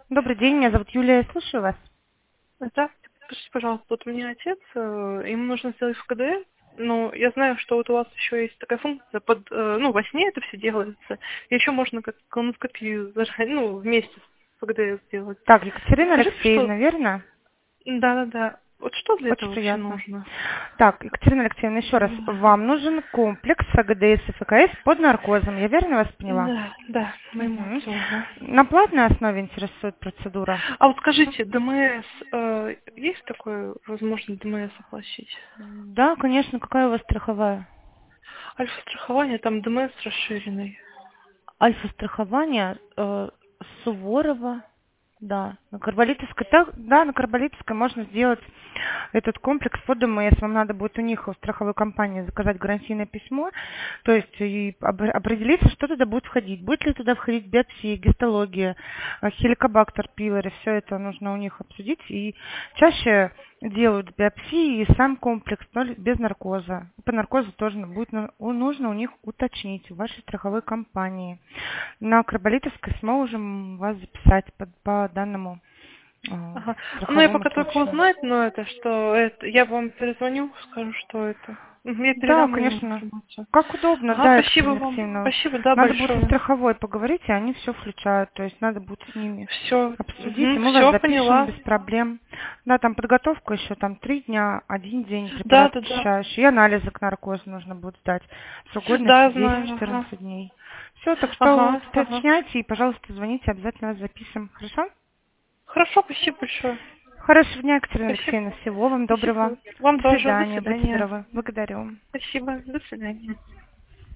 Добрый день, меня зовут Юлия, я слушаю вас. Здравствуйте, подскажите, пожалуйста, вот у меня отец, ему нужно сделать ФКД, но я знаю, что вот у вас еще есть такая функция, ну, во сне это все делается, и еще можно как колоноскопию зажать, ну, вместе с ФКД сделать. Так, Екатерина Подскажите, что... Алексеевна, верно? Да-да-да. Вот что для Очень этого вообще приятно. нужно? Так, Екатерина Алексеевна, еще раз. Да, Вам нужен комплекс АГДС и ФКС под наркозом. Я верно вас поняла? да, моему Мгм. отцу, ага. На платной основе интересует процедура? А вот скажите, ДМС, есть такое возможность ДМС оплатить? Да, конечно. Какая у вас страховая? Альфа-страхование, там ДМС расширенный. Альфа-страхование Суворова. Да, на Карболитовской, да, на Карболитовской можно сделать этот комплекс под ДМС. Вам надо будет у них, у страховой компании, заказать гарантийное письмо, то есть и определиться, что туда будет входить. Будет ли туда входить биопсия, гистология, хеликобактер пилори, все это нужно у них обсудить. И чаще делают биопсии и сам комплекс, но без наркоза. По наркозу тоже будет нужно у них уточнить в вашей страховой компании. На Карболитовской сможем вас записать по данному Ага. Ну, я страховому пока только случаю. узнать, но это что, это, я вам перезвоню, скажу, что это. Я Да, передам ему конечно. информацию. Как удобно, Ага, да, спасибо Екатерина вам. Алексеевна. Спасибо, да, Надо будет со большое. страховой поговорить, и они все включают. То есть надо будет с ними Все, обсудить, и мы вас все запишем поняла. без проблем. Да, там подготовка еще там 3 дня, 1 день, Да, препарат да, да. очищающий, и анализы к наркозу нужно будет сдать. Срок годности Да, знаю, ага. 10-14 дней. Все, так что Ага, ага. уточняйте и, пожалуйста, звоните, обязательно вас запишем. Хорошо? Хорошо, спасибо большое. Хорошего дня, Екатерина Спасибо. Алексеевна. Всего вам доброго. Спасибо. Вам До тоже. До свидания. Будьте свидания. здоровы. Благодарю. Спасибо. До свидания.